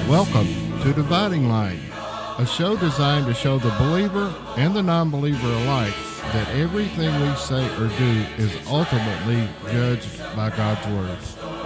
Welcome to Dividing Line, a show designed to show the believer and the non-believer alike that everything we say or do is ultimately judged by God's Word.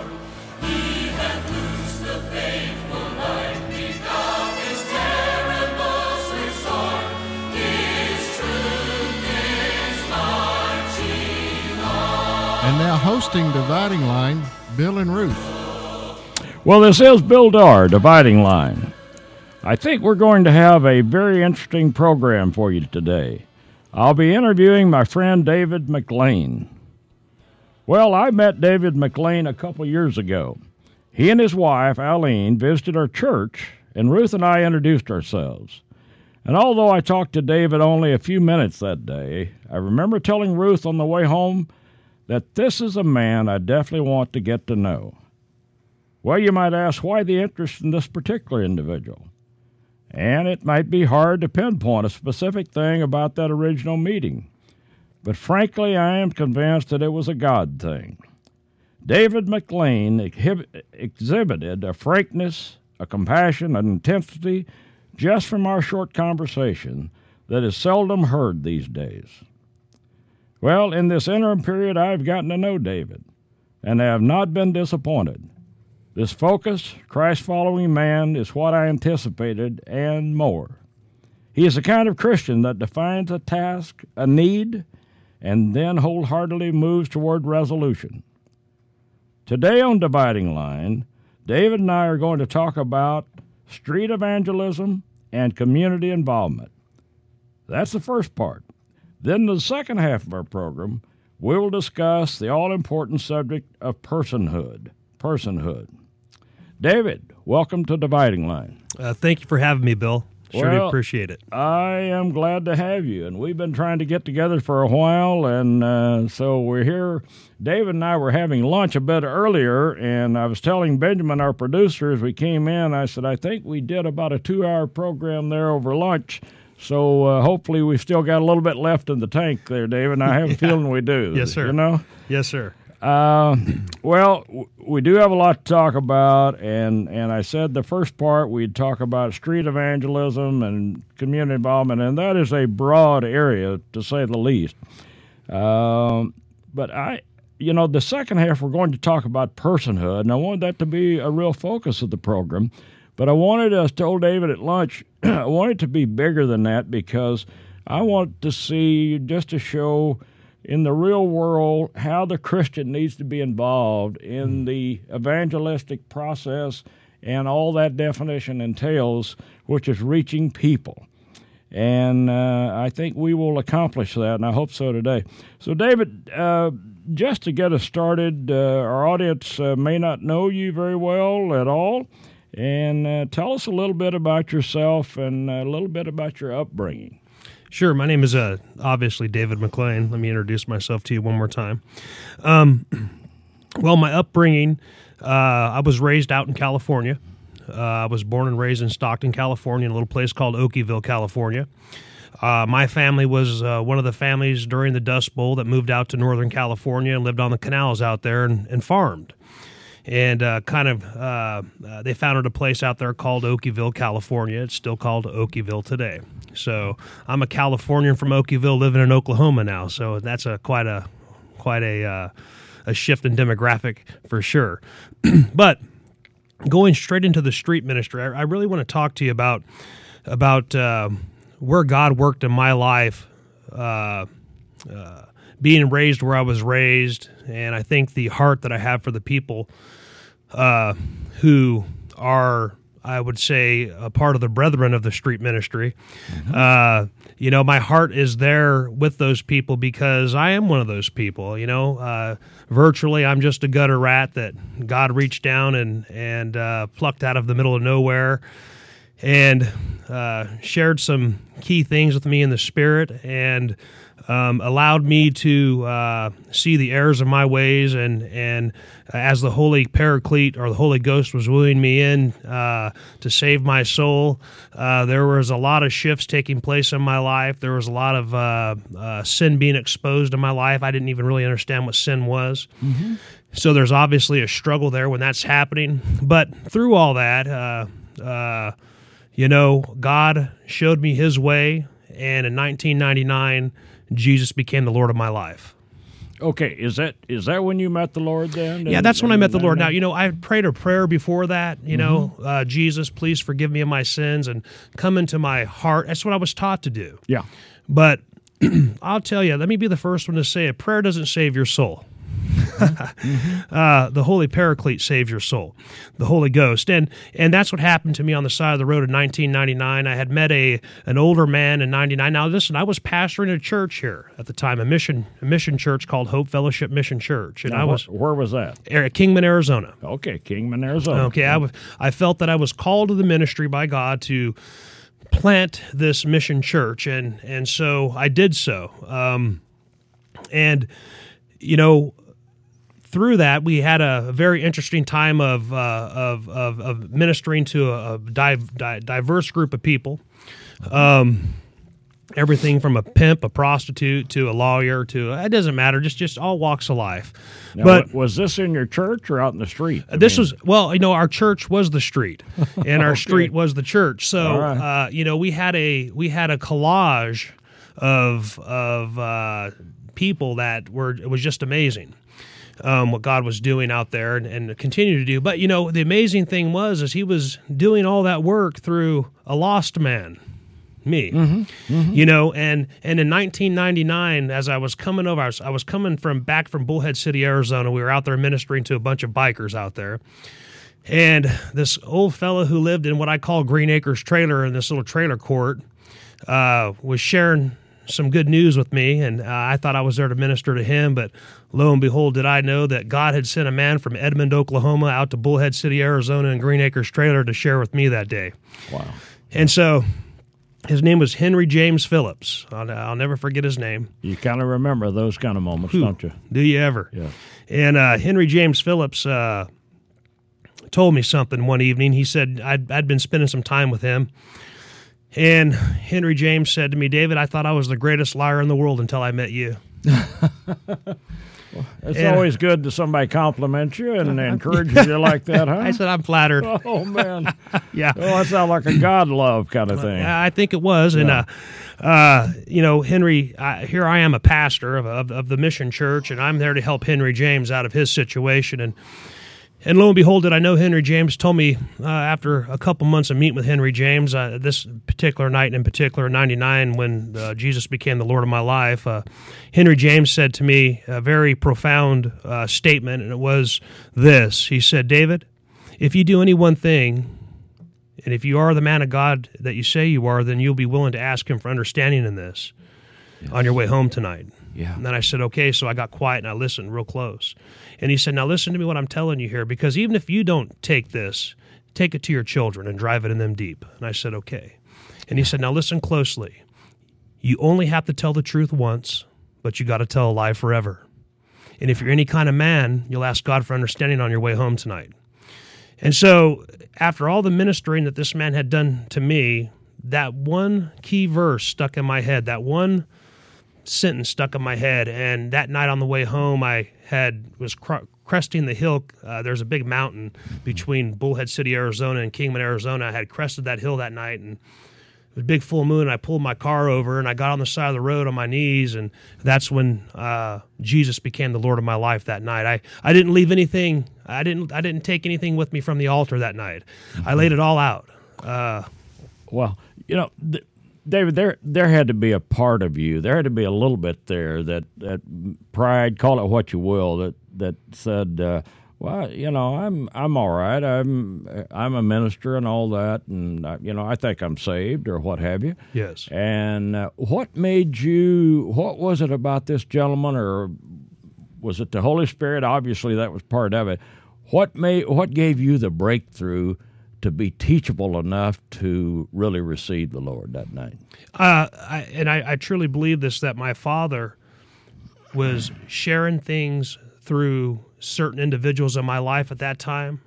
And now hosting Dividing Line, Bill and Ruth. Well, this is Bill Darr, Dividing Line. I think we're going to have a very interesting program for you today. I'll be interviewing my friend David McLean. Well, I met David McLean a couple years ago. He and his wife, Eileen, visited our church, and Ruth and I introduced ourselves. And although I talked to David only a few minutes that day, I remember telling Ruth on the way home that this is a man I definitely want to get to know. Well, you might ask, why the interest in this particular individual? And it might be hard to pinpoint a specific thing about that original meeting. But frankly, I am convinced that it was a God thing. David McLean exhibited a frankness, a compassion, an intensity, just from our short conversation, that is seldom heard these days. Well, in this interim period, I've gotten to know David, and I have not been disappointed. This focused, Christ-following man is what I anticipated and more. He is the kind of Christian that defines a task, a need, and then wholeheartedly moves toward resolution. Today on Dividing Line, David and I are going to talk about street evangelism and community involvement. That's the first part. Then in the second half of our program, we will discuss the all-important subject of personhood. David, welcome to Dividing Line. Thank you for having me, Bill. Sure do appreciate it. I am glad to have you, and we've been trying to get together for a while, and so we're here. David and I were having lunch a bit earlier, and I was telling Benjamin, our producer, as we came in, I said, I think we did about a 2-hour program there over lunch, so hopefully we've still got a little bit left in the tank there, David, and I have a feeling we do. Yes, sir. You know? Yes, sir. Well, we do have a lot to talk about, and I said the first part we'd talk about street evangelism and community involvement, and that is a broad area, to say the least. But the second half we're going to talk about personhood, and I wanted that to be a real focus of the program. But I wanted, as I told David at lunch, I wanted it to be bigger than that because I want to see, just to show in the real world how the Christian needs to be involved in the evangelistic process and all that definition entails, which is reaching people. And I think we will accomplish that, and I hope so today. So, David, just to get us started, our audience may not know you very well at all, and tell us a little bit about yourself and a little bit about your upbringing. Sure. My name is obviously David McLean. Let me introduce myself to you one more time. Well, my upbringing, I was raised out in California. I was born and raised in Stockton, California, in a little place called Okieville, California. My family was one of the families during the Dust Bowl that moved out to Northern California and lived on the canals out there and farmed. And they founded a place out there called Okieville, California. It's still called Okieville today. So I'm a Californian from Okieville living in Oklahoma now. So that's quite a shift in demographic for sure. But going straight into the street ministry, I really want to talk to you about where God worked in my life, being raised where I was raised, and I think the heart that I have for the people who are, I would say, a part of the brethren of the street ministry. Mm-hmm. My heart is there with those people because I am one of those people. Virtually, I'm just a gutter rat that God reached down and plucked out of the middle of nowhere and shared some key things with me in the Spirit and allowed me to see the errors of my ways, and as the Holy Paraclete or the Holy Ghost was wooing me in to save my soul, there was a lot of shifts taking place in my life. There was a lot of sin being exposed in my life. I didn't even really understand what sin was. Mm-hmm. So there's obviously a struggle there when that's happening. But through all that, God showed me his way, and in 1999, Jesus became the Lord of my life. Okay, is that when you met the Lord then? Yeah, that's when I met the Lord. Now, I prayed a prayer before that, Jesus, please forgive me of my sins and come into my heart. That's what I was taught to do. Yeah. But I'll tell you, let me be the first one to say it. Prayer doesn't save your soul. The Holy Paraclete saves your soul, the Holy Ghost. And that's what happened to me on the side of the road in 1999. I had met an older man in 99. Now, listen, I was pastoring a church here at the time, a mission church called Hope Fellowship Mission Church. And now, where was that? At Kingman, Arizona. Okay, Kingman, Arizona. Okay, I felt that I was called to the ministry by God to plant this mission church, and so I did so. Through that, we had a very interesting time of ministering to a diverse group of people. Everything from a pimp, a prostitute, to a lawyer, to it doesn't matter, just all walks of life. Now, but was this in your church or out in the street? Our church was the street, and our street was the church. So, right. we had a collage of people it was just amazing. What God was doing out there and continue to do. But, the amazing thing is he was doing all that work through a lost man, me. And in 1999, as I was coming over, I was coming back from Bullhead City, Arizona. We were out there ministering to a bunch of bikers out there. And this old fellow who lived in what I call Green Acres trailer in this little trailer court was sharing some good news with me, and I thought I was there to minister to him, but lo and behold, did I know that God had sent a man from Edmond, Oklahoma out to Bullhead City, Arizona in Green Acres trailer to share with me that day. Wow. And so his name was Henry James Phillips. I'll never forget his name. You kind of remember those kind of moments, don't you? Do you ever? Yeah. And Henry James Phillips told me something one evening. He said I'd been spending some time with him, and Henry James said to me, "David, I thought I was the greatest liar in the world until I met you." It's always good to somebody compliment you and encourages you like that, huh? I said, I'm flattered. Oh, man. Yeah. Oh, that sounds like a God love kind of thing. I think it was. Yeah. And, Henry, here I am a pastor of the Mission Church, and I'm there to help Henry James out of his situation. And lo and behold, did I know Henry James told me after a couple months of meeting with Henry James, this particular night in particular, in 99, when Jesus became the Lord of my life, Henry James said to me a very profound statement, and it was this. He said, "David, if you do any one thing, and if you are the man of God that you say you are, then you'll be willing to ask him for understanding in this on your way home tonight." Yeah. And then I said, okay, so I got quiet and I listened real close. And he said, now listen to me what I'm telling you here, because even if you don't take this, take it to your children and drive it in them deep. And I said, okay. And he said, now listen closely. You only have to tell the truth once, but you got to tell a lie forever. And if you're any kind of man, you'll ask God for understanding on your way home tonight. And so after all the ministering that this man had done to me, that one key verse stuck in my head, that one sentence stuck in my head. And that night on the way home, I was cresting the hill. There's a big mountain between Bullhead City, Arizona and Kingman, Arizona. I had crested that hill that night, and it was a big full moon. I pulled my car over, and I got on the side of the road on my knees, and that's when Jesus became the Lord of my life that night. I didn't leave anything. I didn't take anything with me from the altar that night. I laid it all out. Well, David, there had to be a part of you. There had to be a little bit there that pride, call it what you will, that said, well, I'm all right. I'm a minister and all that, and I think I'm saved or what have you. Yes. And what was it about this gentleman, or was it the Holy Spirit? Obviously, that was part of it. What gave you the breakthrough to be teachable enough to really receive the Lord that night? I truly believe this, that my father was sharing things through certain individuals in my life at that time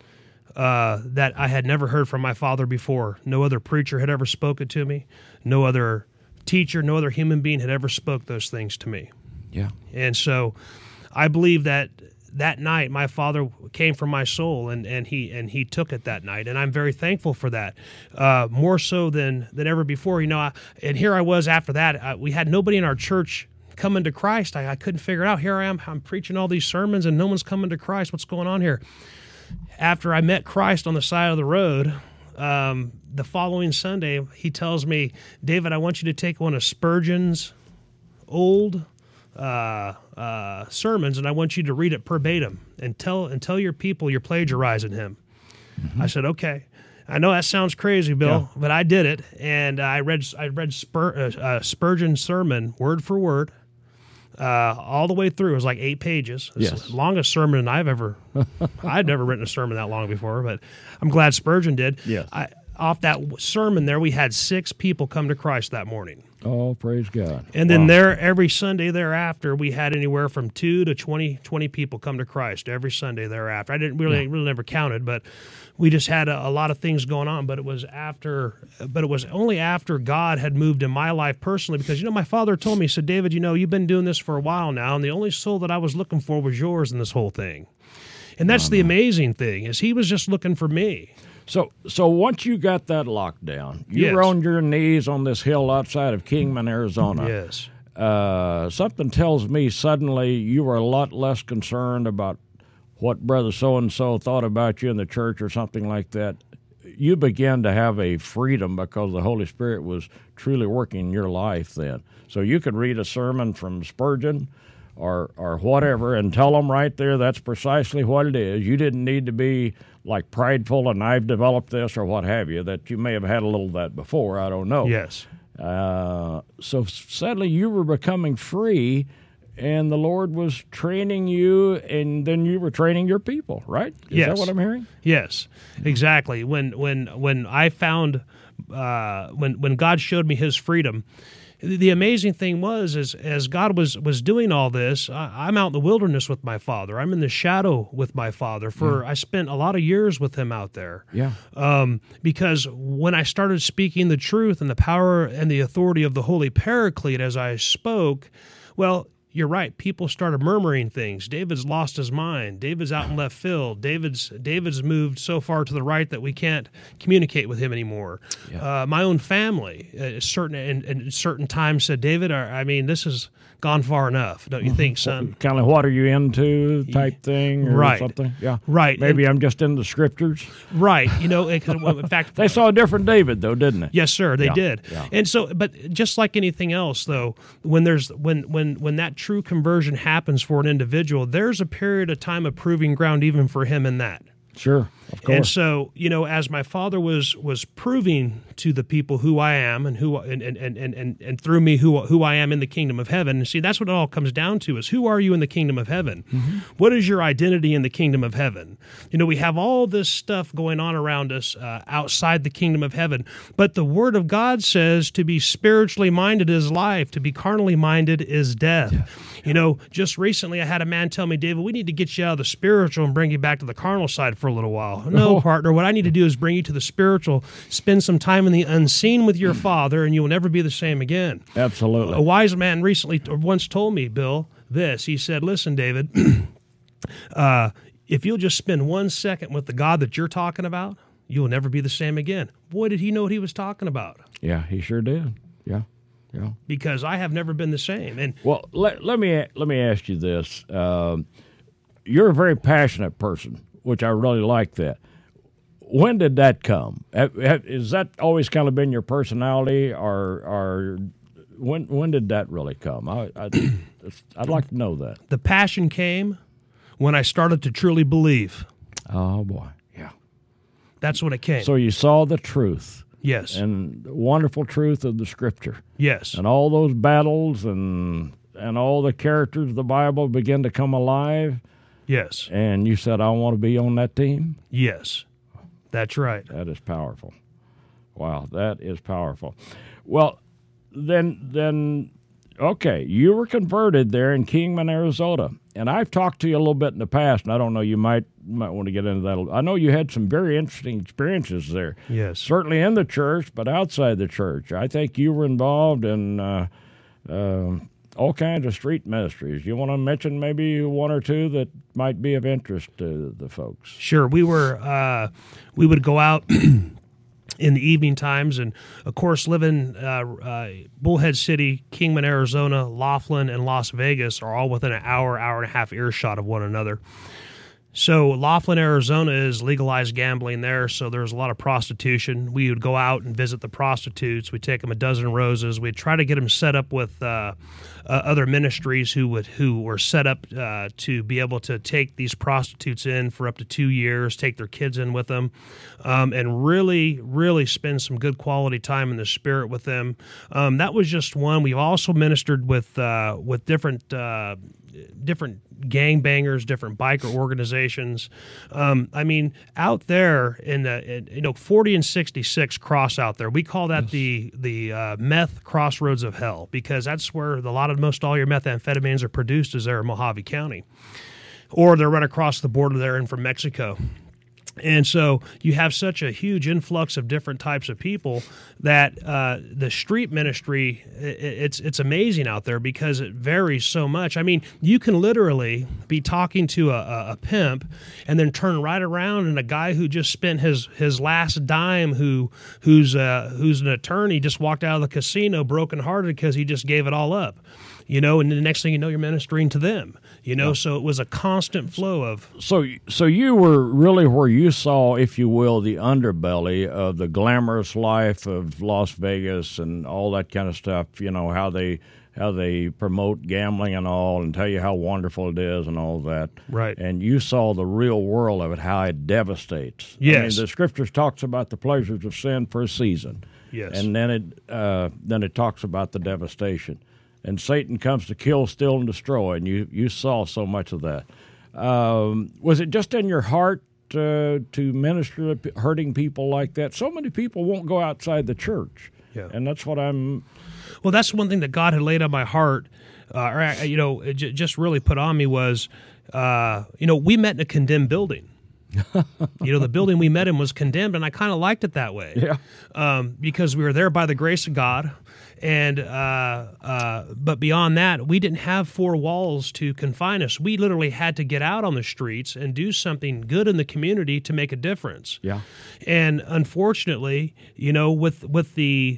that I had never heard from my father before. No other preacher had ever spoken to me. No other teacher, no other human being had ever spoke those things to me. Yeah. And so I believe that that night, my Father came for my soul, and he took it that night, and I'm very thankful for that, more so than ever before. And here I was after that. We had nobody in our church coming to Christ. I couldn't figure it out. Here I am. I'm preaching all these sermons, and no one's coming to Christ. What's going on here? After I met Christ on the side of the road, the following Sunday, he tells me, David, I want you to take one of Spurgeon's old sermons, and I want you to read it verbatim and tell your people you're plagiarizing him. Mm-hmm. I said, okay. I know that sounds crazy, Bill, but I did it, and I read Spurgeon's sermon word for word. All the way through. It was like 8 pages. It's the longest sermon I'd never written a sermon that long before, but I'm glad Spurgeon did. Yes. Off that sermon there, we had 6 people come to Christ that morning. Oh, praise God. And then every Sunday thereafter, we had anywhere from 2 to 20 people come to Christ every Sunday thereafter. I didn't really never counted, but we just had a lot of things going on. But it was only after God had moved in my life personally, because my Father told me, he said, David, you've been doing this for a while now, and the only soul that I was looking for was yours in this whole thing. And that's the amazing thing, is he was just looking for me. So once you got that locked down, you were on your knees on this hill outside of Kingman, Arizona. Yes. Something tells me suddenly you were a lot less concerned about what Brother so-and-so thought about you in the church or something like that. You began to have a freedom because the Holy Spirit was truly working in your life then. So you could read a sermon from Spurgeon or whatever and tell them right there that's precisely what it is. You didn't need to be like prideful and I've developed this or what have you, that you may have had a little of that before, I don't know. Yes. So suddenly you were becoming free, and the Lord was training you, and then you were training your people, right? Is that what I'm hearing? Yes, exactly. When I found when God showed me His freedom, the amazing thing was, as God was doing all this, I'm out in the wilderness with my Father. I'm in the shadow with my Father. I spent a lot of years with Him out there. Yeah. Because when I started speaking the truth and the power and the authority of the Holy Paraclete as I spoke, well, you're right. People started murmuring things. David's lost his mind. David's out in left field. David's moved so far to the right that we can't communicate with him anymore. Yeah. My own family, at certain times, said, David, this has gone far enough, don't you think, son? Kind of what are you into type thing or something? Yeah. Right. Maybe I'm just in the scriptures. Right. In fact, they saw a different David, though, didn't they? Yes, sir, they did. Yeah. And so, but just like anything else, though, when that true conversion happens for an individual, there's a period of time of proving ground even for him in that. Sure, of course. And so, as my Father was proving to the people who I am and who and through me who I am in the kingdom of heaven. And see, that's what it all comes down to: is who are you in the kingdom of heaven? Mm-hmm. What is your identity in the kingdom of heaven? We have all this stuff going on around us outside the kingdom of heaven, but the Word of God says to be spiritually minded is life; to be carnally minded is death. Yeah. Just recently I had a man tell me, David, we need to get you out of the spiritual and bring you back to the carnal side for a little while. No, partner, what I need to do is bring you to the spiritual, spend some time in the unseen with your Father, and you will never be the same again. Absolutely. A wise man recently once told me, Bill, this. He said, listen, David, if you'll just spend 1 second with the God that you're talking about, you will never be the same again. Boy, did he know what he was talking about. Yeah, he sure did. Yeah. Yeah. Because I have never been the same. And well, let me ask you this. You're a very passionate person, which I really like that. When did that come? Is that always kind of been your personality, or when did that really come? I'd like to know that. The passion came when I started to truly believe. Oh, boy. Yeah. That's when it came. So you saw the truth. Yes. And the wonderful truth of the Scripture. Yes. And all those battles and all the characters of the Bible begin to come alive. Yes. And you said, I want to be on that team? Yes. That's right. That is powerful. Wow, that is powerful. Well, then okay, you were converted there in Kingman, Arizona. And I've talked to you a little bit in the past, and I don't know, you might want to get into that. I know you had some very interesting experiences there. Yes. Certainly in the church, but outside the church. I think you were involved in all kinds of street ministries. You want to mention maybe one or two that might be of interest to the folks? Sure. We would go out in the evening times, and of course, living Bullhead City, Kingman, Arizona, Laughlin, and Las Vegas are all within an hour and a half earshot of one another. So Laughlin, Arizona is legalized gambling there, so there's a lot of prostitution. We would go out and visit the prostitutes. We'd take them a dozen roses. We'd try to get them set up with other ministries who were set up to be able to take these prostitutes in for up to 2 years, take their kids in with them, and really, really spend some good quality time in the Spirit with them. That was just one. We've also ministered with different gangbangers, different biker organizations. I mean, out there in 40 and 66 cross out there, we call that the meth crossroads of hell, because that's where most all your methamphetamines are produced, is there in Mojave County, or they're run across the border there and from Mexico. And so you have such a huge influx of different types of people that the street ministry, it's amazing out there because it varies so much. I mean, you can literally be talking to a pimp and then turn right around, and a guy who just spent his last dime, who's an attorney, just walked out of the casino brokenhearted because he just gave it all up. And the next thing you know, you're ministering to them. So it was a constant flow of. So you were really where you saw, if you will, the underbelly of the glamorous life of Las Vegas and all that kind of stuff. How they promote gambling and all, and tell you how wonderful it is and all that. Right. And you saw the real world of it, how it devastates. Yes. I mean, the Scriptures talks about the pleasures of sin for a season. Yes. And then it talks about the devastation. And Satan comes to kill, steal, and destroy, and you saw so much of that. Was it just in your heart to minister to hurting people like that? So many people won't go outside the church, and that's what I'm... Well, that's one thing that God had laid on my heart, it just really put on me was, we met in a condemned building. The building we met in was condemned, and I kind of liked it that way. Yeah. Because we were there by the grace of God. And but beyond that, we didn't have four walls to confine us. We literally had to get out on the streets and do something good in the community to make a difference. Yeah. And unfortunately, with the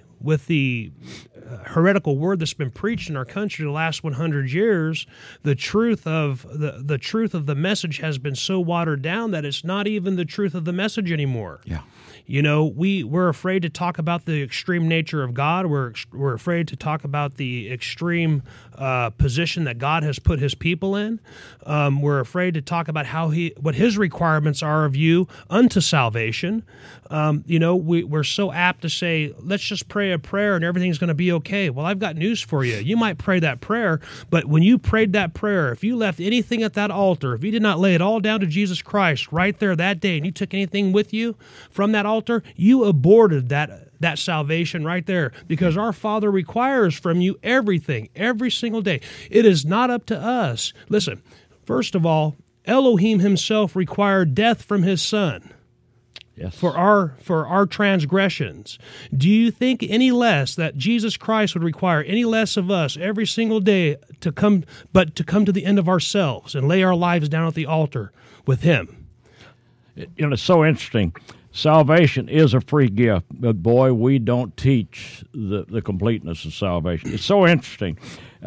heretical word that's been preached in our country the last 100 years, the truth of the message has been so watered down that it's not even the truth of the message anymore. Yeah. We're afraid to talk about the extreme nature of God. We're afraid to talk about the extreme position that God has put His people in. We're afraid to talk about what His requirements are of you unto salvation. We're so apt to say, let's just pray a prayer and everything's going to be okay. Well, I've got news for you. You might pray that prayer, but when you prayed that prayer, if you left anything at that altar, if you did not lay it all down to Jesus Christ right there that day, and you took anything with you from that altar, you aborted that salvation right there, because our Father requires from you everything, every single day. It is not up to us. Listen, first of all, Elohim Himself required death from His Son. Yes. For our transgressions. Do you think any less that Jesus Christ would require any less of us every single day to come to the end of ourselves and lay our lives down at the altar with Him? It's so interesting. Salvation is a free gift, but boy, we don't teach the completeness of salvation. It's so interesting.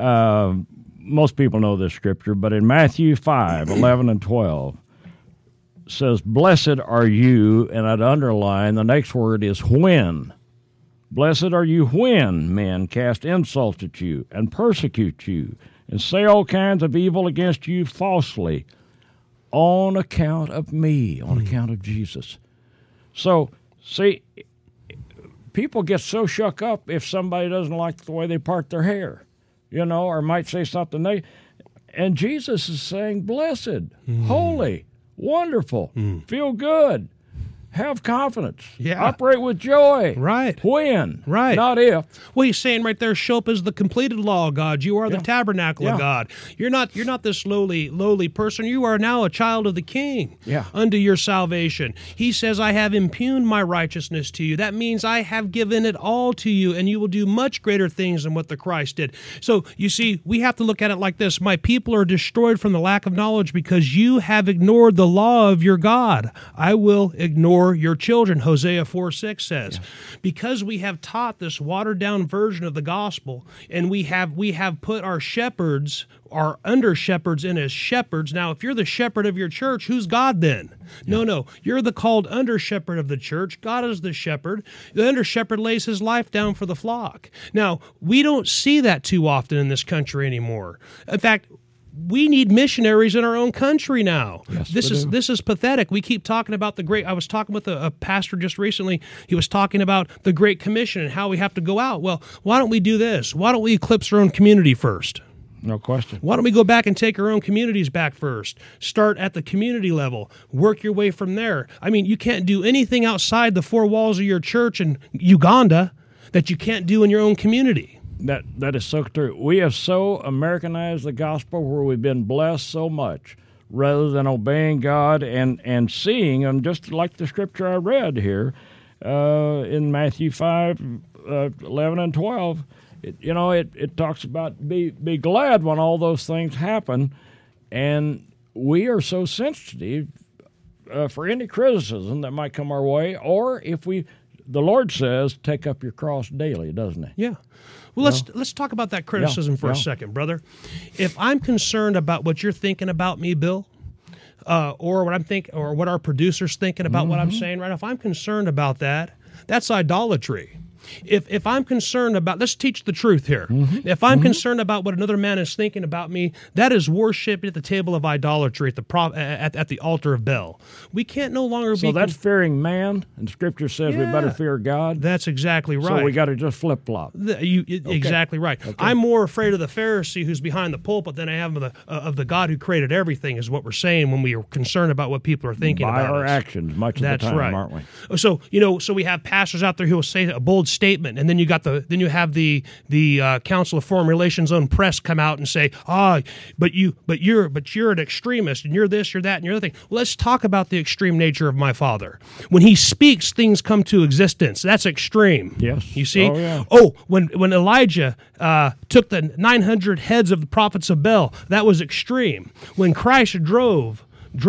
Most people know this scripture, but in Matthew 5:11 and 12, says, "Blessed are you," and I'd underline, the next word is when. Blessed are you when men cast insults at you and persecute you and say all kinds of evil against you falsely on account of me, on account of Jesus. So, see, people get so shook up if somebody doesn't like the way they part their hair, or might say something. And Jesus is saying, blessed, holy, wonderful, feel good. have confidence. Yeah. Operate with joy. Right. When. Right. Not if. Well, he's saying right there, show up as the completed law of God. You are the tabernacle of God. You're not this lowly person. You are now a child of the King. Yeah. Unto your salvation. He says, I have impugned my righteousness to you. That means I have given it all to you, and you will do much greater things than what the Christ did. So, you see, we have to look at it like this. My people are destroyed from the lack of knowledge because you have ignored the law of your God. I will ignore your children, Hosea 4:6 says. Because we have taught this watered-down version of the gospel, and we have put our shepherds, our under-shepherds in as shepherds. Now, if you're the shepherd of your church, who's God then? No. You're the called under-shepherd of the church. God is the shepherd. The under-shepherd lays his life down for the flock. Now, we don't see that too often in this country anymore. In fact, we need missionaries in our own country now. Yes, this is pathetic. We keep talking about the great. I was talking with a pastor just recently. He was talking about the Great Commission and how we have to go out. Well, why don't we do this? Why don't we eclipse our own community first? No question. Why don't we go back and take our own communities back first? Start at the community level. Work your way from there. I mean, you can't do anything outside the four walls of your church in Uganda that you can't do in your own community. That is so true. We have so Americanized the gospel where we've been blessed so much rather than obeying God and seeing, and just like the scripture I read here in Matthew 5, 11 and 12, it talks about be glad when all those things happen, and we are so sensitive for any criticism that might come our way, or if the Lord says, take up your cross daily, doesn't he? Yeah. Well, let's talk about that criticism for a second, brother. If I'm concerned about what you're thinking about me, Bill, or what I'm thinking, or what our producer's thinking about what I'm saying, right? If I'm concerned about that, that's idolatry. If I'm concerned about, let's teach the truth here. If I'm concerned about what another man is thinking about me, that is worship at the table of idolatry at the altar of Baal. We can't no longer be. So that's fearing man, and Scripture says we better fear God. That's exactly right. So we got to just flip flop. Exactly right. Okay. I'm more afraid of the Pharisee who's behind the pulpit than I am of the God who created everything. Is what we're saying when we are concerned about what people are thinking by about our us. Actions, much of That's the time, right. aren't we? So we have pastors out there who will say a bold statement, and then you have the Council of Foreign Relations own press come out and say, but you're an extremist, and you're this, you're that, and you're the other thing. Well, let's talk about the extreme nature of my Father. When He speaks, things come to existence. That's extreme. Yes. You see? Oh, yeah. When Elijah took the 900 heads of the prophets of Baal, that was extreme. When Christ drove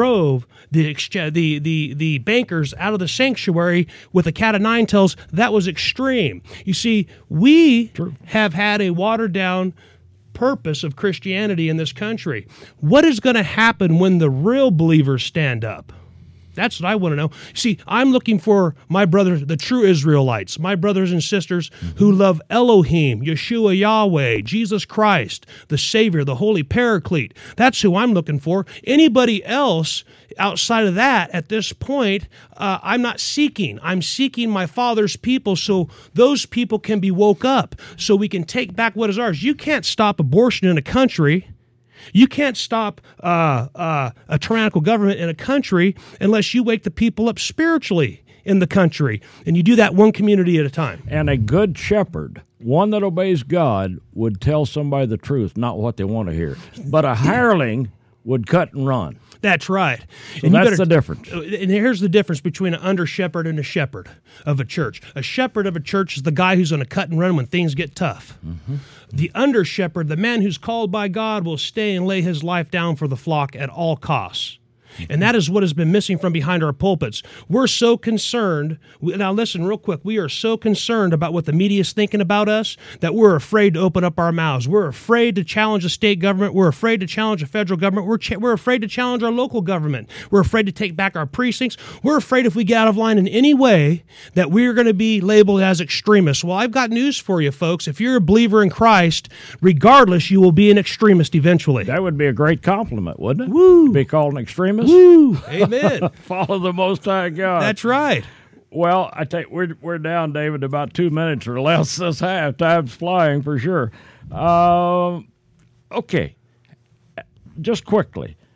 the bankers out of the sanctuary with a cat of nine tails, that was extreme. You see, we have had a watered-down purpose of Christianity in this country. What is going to happen when the real believers stand up? That's what I want to know. See, I'm looking for my brothers, the true Israelites, my brothers and sisters who love Elohim, Yeshua Yahweh, Jesus Christ, the Savior, the Holy Paraclete. That's who I'm looking for. Anybody else outside of that, at this point, I'm not seeking. I'm seeking my Father's people so those people can be woke up, so we can take back what is ours. You can't stop abortion in a country. You can't stop a tyrannical government in a country unless you wake the people up spiritually in the country. And you do that one community at a time. And a good shepherd, one that obeys God, would tell somebody the truth, not what they want to hear. But a hireling would cut and run. That's right. So and that's the difference. And here's the difference between an under-shepherd and a shepherd of a church. A shepherd of a church is the guy who's going to cut and run when things get tough. The under-shepherd, the man who's called by God, will stay and lay his life down for the flock at all costs. And that is what has been missing from behind our pulpits. We're so concerned. Now, listen real quick. We are so concerned about what the media is thinking about us that we're afraid to open up our mouths. We're afraid to challenge the state government. We're afraid to challenge the federal government. We're afraid to challenge our local government. We're afraid to take back our precincts. We're afraid if we get out of line in any way that we're going to be labeled as extremists. Well, I've got news for you, folks. If you're a believer in Christ, regardless, you will be an extremist eventually. That would be a great compliment, wouldn't it? Woo! To be called an extremist? Woo! Amen. Follow the Most High God. That's right. Well, I tell you, we're down, David, about 2 minutes or less this half. Time's flying for sure. Okay. Just quickly,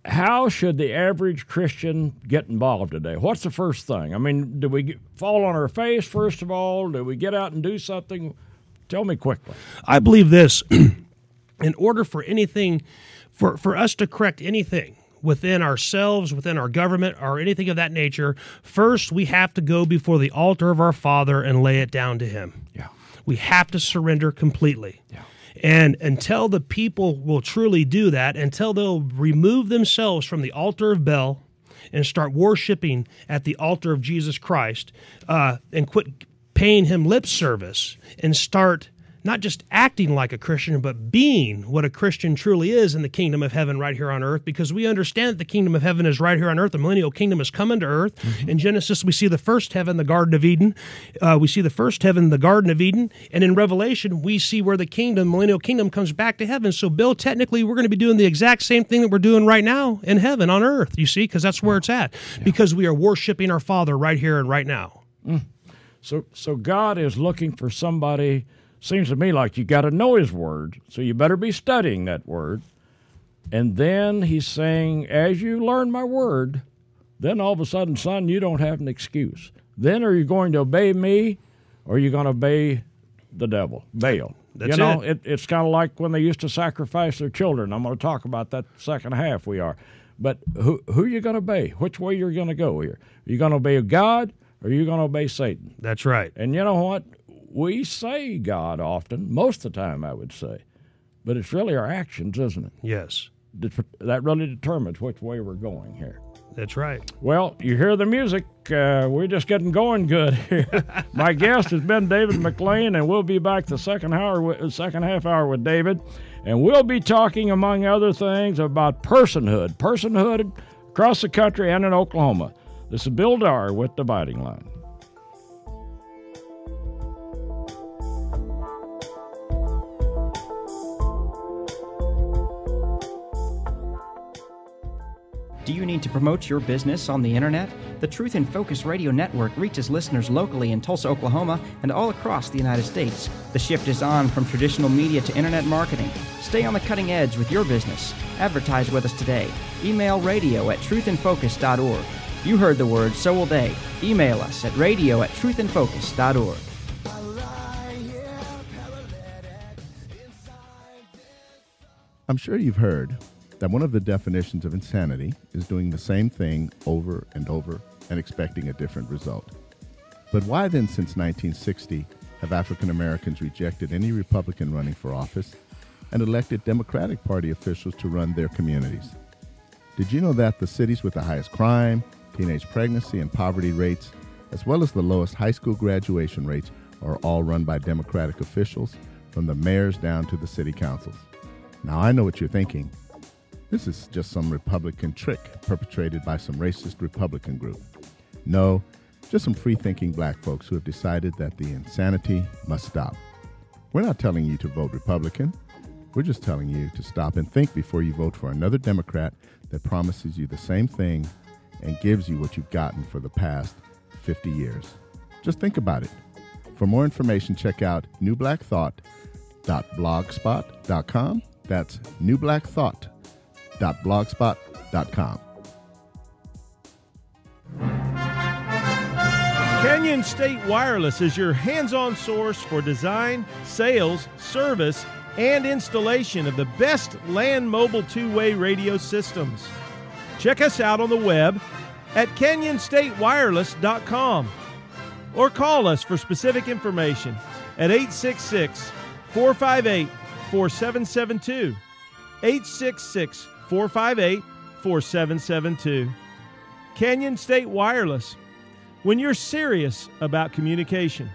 how should the average Christian get involved today? What's the first thing? I mean, do we fall on our face, first of all? Do we get out and do something? Tell me quickly. I believe this. In order for anything, for us to correct anything within ourselves, within our government, or anything of that nature, first we have to go before the altar of our Father and lay it down to Him. Yeah. We have to surrender completely. Yeah. And until the people will truly do that, until they'll remove themselves from the altar of Baal and start worshiping at the altar of Jesus Christ, and quit paying Him lip service and start not just acting like a Christian, but being what a Christian truly is in the kingdom of heaven right here on earth, because we understand that the kingdom of heaven is right here on earth. The millennial kingdom is coming to earth. Mm-hmm. In Genesis, we see the first heaven, the Garden of Eden. We see the first heaven, the Garden of Eden. And in Revelation, we see where the kingdom, millennial kingdom, comes back to heaven. So, Bill, technically, we're going to be doing the exact same thing that we're doing right now in heaven on earth, you see, because that's where it's at, because we are worshiping our Father right here and right now. So God is looking for somebody. Seems to me like you got to know His Word, so you better be studying that Word. And then He's saying, as you learn my Word, then all of a sudden, son, you don't have an excuse. Then are you going to obey me, or are you going to obey the devil, Baal? That's it's kind of like when they used to sacrifice their children. I'm going to talk about that second half we are. But who are you going to obey? Which way you're going to go here? Are you going to obey God, or are you going to obey Satan? That's right. And you know what? We say God often, most of the time I would say, but it's really our actions, isn't it? Yes. That really determines which way we're going here. That's right. Well, you hear the music. We're just getting going good here. My guest has been David McLean, and we'll be back the second half hour with David, and we'll be talking, among other things, about personhood across the country and in Oklahoma. This is Bill Darr with Dividing Line. Do you need to promote your business on the internet? The Truth in Focus Radio Network reaches listeners locally in Tulsa, Oklahoma, and all across the United States. The shift is on from traditional media to internet marketing. Stay on the cutting edge with your business. Advertise with us today. Email radio@truthinfocus.org. You heard the word, so will they. Email us at radio@truthinfocus.org. I'm sure you've heard that one of the definitions of insanity is doing the same thing over and over and expecting a different result. But why then, since 1960, have African Americans rejected any Republican running for office and elected Democratic Party officials to run their communities? Did you know that the cities with the highest crime, teenage pregnancy, and poverty rates, as well as the lowest high school graduation rates, are all run by Democratic officials, from the mayors down to the city councils? Now, I know what you're thinking. This is just some Republican trick perpetrated by some racist Republican group. No, just some free-thinking black folks who have decided that the insanity must stop. We're not telling you to vote Republican. We're just telling you to stop and think before you vote for another Democrat that promises you the same thing and gives you what you've gotten for the past 50 years. Just think about it. For more information, check out newblackthought.blogspot.com. That's newblackthought.blogspot.com. Canyon State Wireless is your hands-on source for design, sales, service, and installation of the best land mobile two-way radio systems. Check us out on the web at canyonstatewireless.com or call us for specific information at 866-458-4772. 866-458-4772. Canyon State Wireless, when you're serious about communication.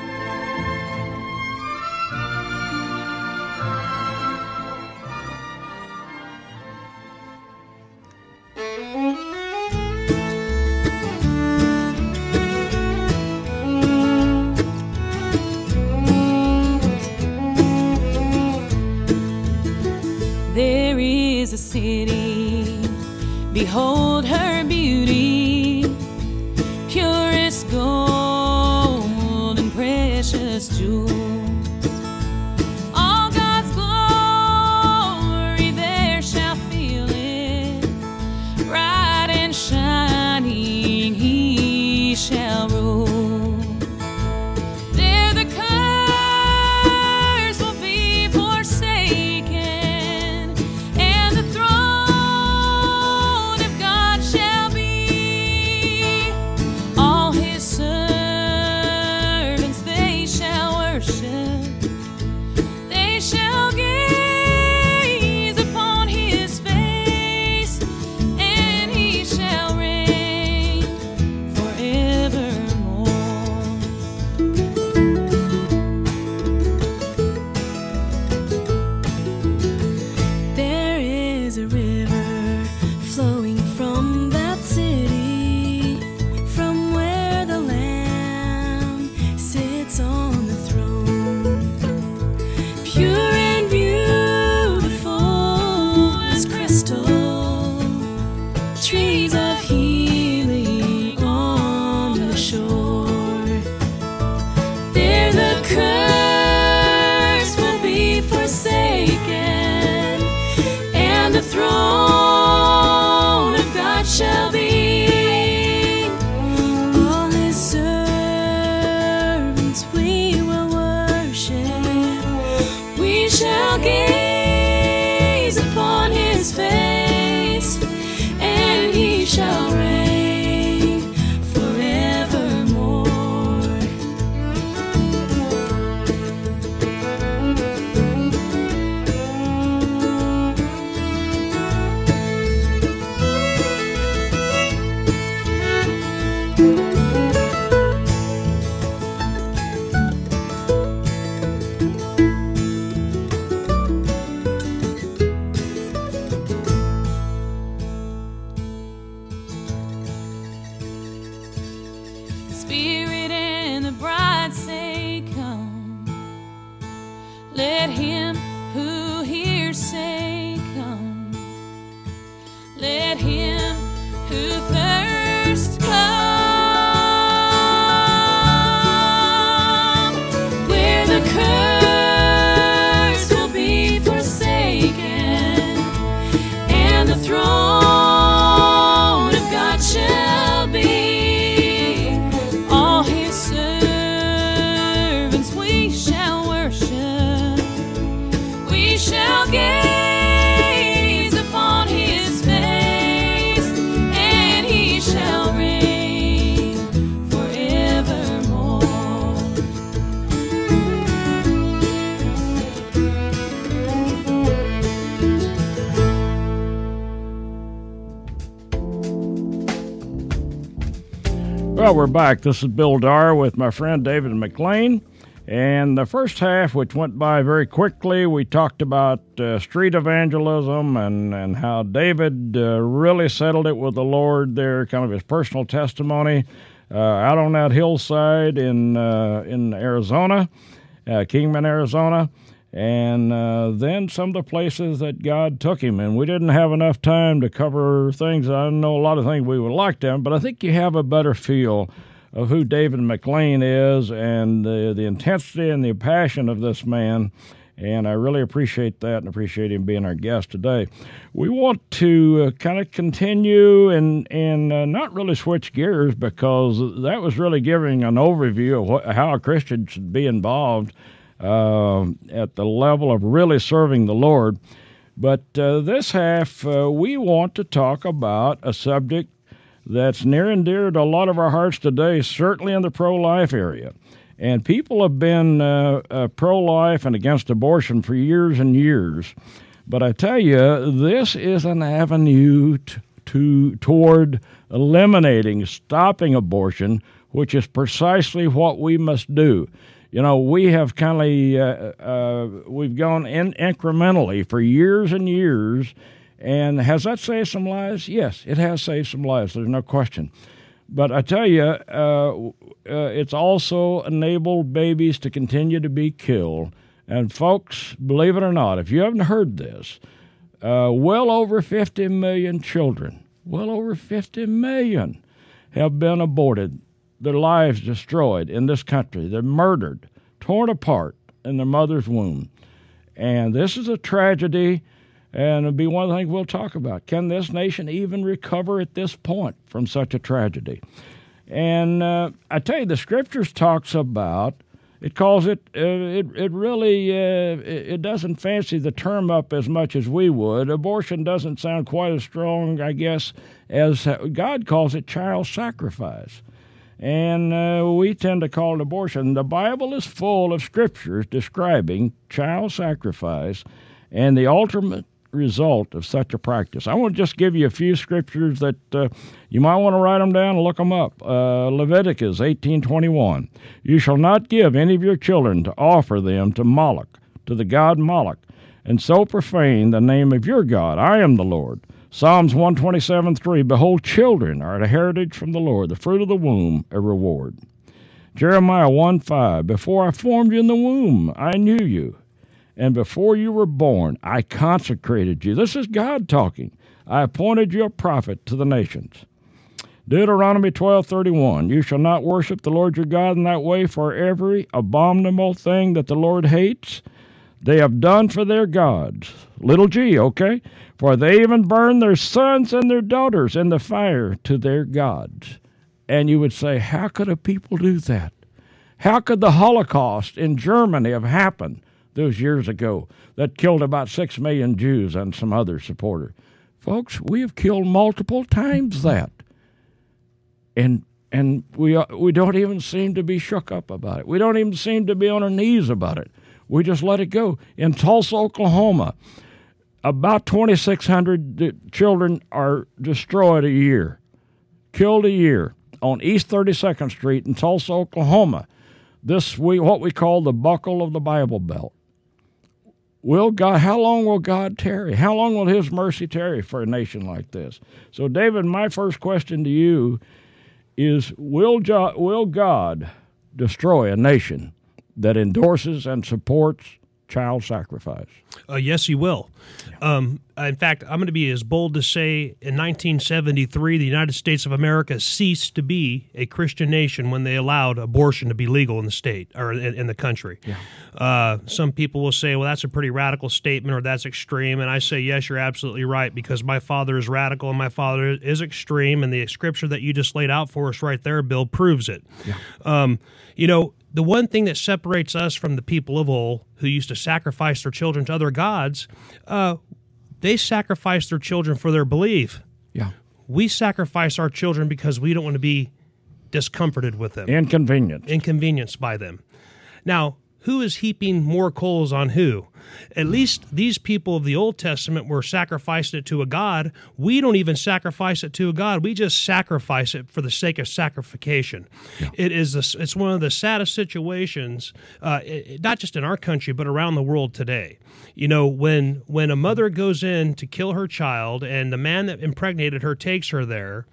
There is a city, behold her beauty, purest gold and precious jewels. All God's glory there shall feel it, Well, we're back. This is Bill Darr with my friend David McLean. And the first half, which went by very quickly, we talked about street evangelism and how David really settled it with the Lord there, kind of his personal testimony out on that hillside in Arizona, Kingman, Arizona. And then some of the places that God took him. And we didn't have enough time to cover things. I know a lot of things we would like to, but I think you have a better feel of who David McLean is and the intensity and the passion of this man. And I really appreciate that and appreciate him being our guest today. We want to kind of continue and not really switch gears, because that was really giving an overview of how a Christian should be involved at the level of really serving the Lord. But this half, we want to talk about a subject that's near and dear to a lot of our hearts today, certainly in the pro-life area. And people have been pro-life and against abortion for years and years. But I tell you, this is an avenue toward eliminating, stopping abortion, which is precisely what we must do. You know, we have kind of, we've gone incrementally for years and years. And has that saved some lives? Yes, it has saved some lives. There's no question. But I tell you, it's also enabled babies to continue to be killed. And folks, believe it or not, if you haven't heard this, well over 50 million children, well over 50 million have been aborted, their lives destroyed in this country. They're murdered, torn apart in their mother's womb. And this is a tragedy. And it'll be one of the things we'll talk about. Can this nation even recover at this point from such a tragedy? And I tell you, the Scriptures talks about, it calls it, it really, it doesn't fancy the term up as much as we would. Abortion doesn't sound quite as strong, I guess, as God calls it, child sacrifice. And we tend to call it abortion. The Bible is full of Scriptures describing child sacrifice and the ultimate result of such a practice. I want to just give you a few scriptures that you might want to write them down and look them up. Leviticus 18:21. You shall not give any of your children to offer them to Moloch, to the god Moloch, and so profane the name of your God. I am the Lord. Psalms 127:3. Behold, children are a heritage from the Lord, the fruit of the womb a reward. Jeremiah 1:5. Before I formed you in the womb, I knew you. And before you were born, I consecrated you. This is God talking. I appointed you a prophet to the nations. Deuteronomy 12:31. You shall not worship the Lord your God in that way, for every abominable thing that the Lord hates, they have done for their gods. Little g, okay? For they even burn their sons and their daughters in the fire to their gods. And you would say, how could a people do that? How could the Holocaust in Germany have happened those years ago that killed about 6 million Jews and some other supporters? Folks, we have killed multiple times that. And we don't even seem to be shook up about it. We don't even seem to be on our knees about it. We just let it go. In Tulsa, Oklahoma, about 2,600 children are destroyed a year, killed a year on East 32nd Street in Tulsa, Oklahoma. This what we call the buckle of the Bible Belt. How long will God tarry? How long will his mercy tarry for a nation like this? So, David, my first question to you is, will God destroy a nation that endorses and supports child sacrifice? Yes, he will. In fact, I'm going to be as bold to say in 1973, the United States of America ceased to be a Christian nation when they allowed abortion to be legal in the state or in the country. Yeah. Some people will say, well, that's a pretty radical statement or that's extreme. And I say, yes, you're absolutely right, because my father is radical and my father is extreme. And the scripture that you just laid out for us right there, Bill, proves it. Yeah. The one thing that separates us from the people of old who used to sacrifice their children to other gods, they sacrificed their children for their belief. Yeah. We sacrifice our children because we don't want to be discomforted with them. Inconvenienced by them. Now, who is heaping more coals on who? At least these people of the Old Testament were sacrificing it to a god. We don't even sacrifice it to a god. We just sacrifice it for the sake of sacrification. Yeah. It's one of the saddest situations, not just in our country, but around the world today. You know, when a mother goes in to kill her child and the man that impregnated her takes her there,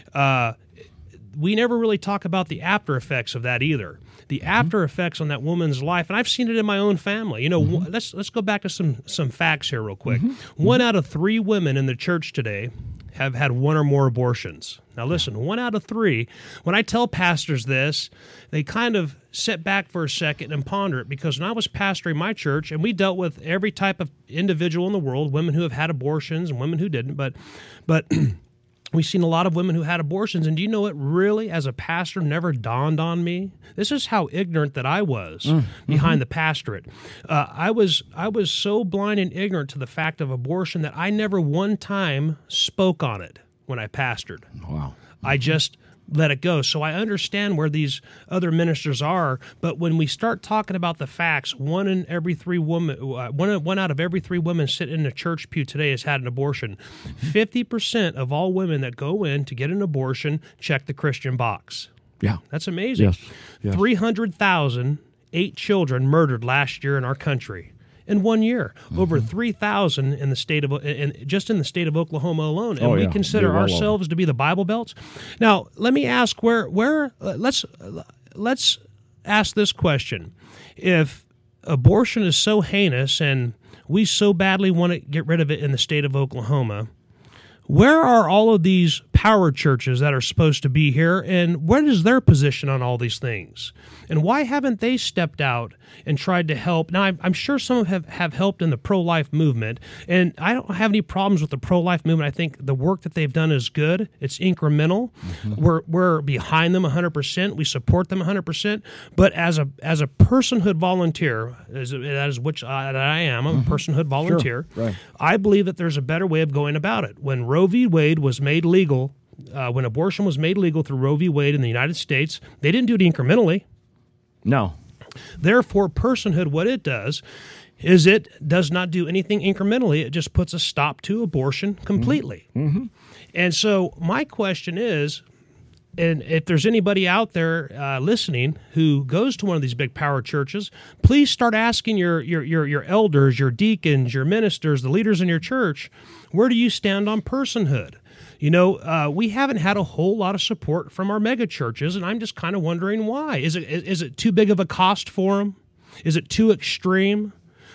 we never really talk about the after effects of that either. The after effects on that woman's life, and I've seen it in my own family. You know, let's go back to some facts here real quick. 1 out of 3 women in the church today have had 1 or more abortions. Now listen, 1 out of 3. When I tell pastors this, they kind of sit back for a second and ponder it, because when I was pastoring my church, and we dealt with every type of individual in the world, women who have had abortions and women who didn't, but we've seen a lot of women who had abortions, and do you know what really, as a pastor, never dawned on me? This is how ignorant that I was behind the pastorate. I was so blind and ignorant to the fact of abortion that I never one time spoke on it when I pastored. Wow. I just let it go. So I understand where these other ministers are, but when we start talking about the facts, 1 out of every 3 women sitting in a church pew today has had an abortion. 50% of all women that go in to get an abortion check the Christian box. Yeah. That's amazing. Yes. 300,000, 8 children murdered last year in our country. In 1 year, over 3,000 in the state of just in the state of Oklahoma alone, and we consider ourselves to be the Bible Belts. Now, let me ask let's ask this question: if abortion is so heinous and we so badly want to get rid of it in the state of Oklahoma, where are all of these power churches that are supposed to be here, and what is their position on all these things? And why haven't they stepped out and tried to help? Now, I'm sure some have helped in the pro-life movement, and I don't have any problems with the pro-life movement. I think the work that they've done is good. It's incremental. We're behind them 100%. We support them 100%. But as a personhood volunteer, that is which I am, I'm a personhood volunteer, Sure. Right. I believe that there's a better way of going about it. When Roe v. Wade was made legal, when abortion was made legal through Roe v. Wade in the United States, they didn't do it incrementally. No. Therefore, personhood, what it does is it does not do anything incrementally. It just puts a stop to abortion completely. And so my question is, and if there's anybody out there listening who goes to one of these big power churches, please start asking your elders, your deacons, your ministers, the leaders in your church, where do you stand on personhood? You know, we haven't had a whole lot of support from our mega churches, and I'm just kind of wondering why. Is it too big of a cost for them? Is it too extreme?